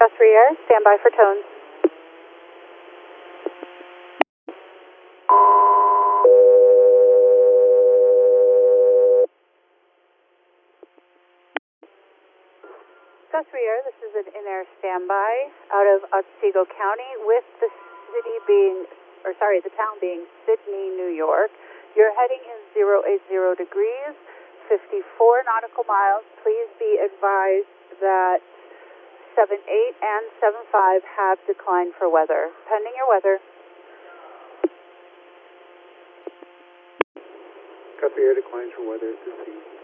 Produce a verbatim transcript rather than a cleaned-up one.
Guthrie Air, stand by for tones. Guthrie Air, this is an in-air standby out of Otsego County with the city being, or sorry, the town being Sydney, New York. Your heading is zero eight zero degrees, fifty-four nautical miles. Please be advised that seven eight and seven five have declined for weather. Pending your weather. Guthrie Air declines for weather at this scene.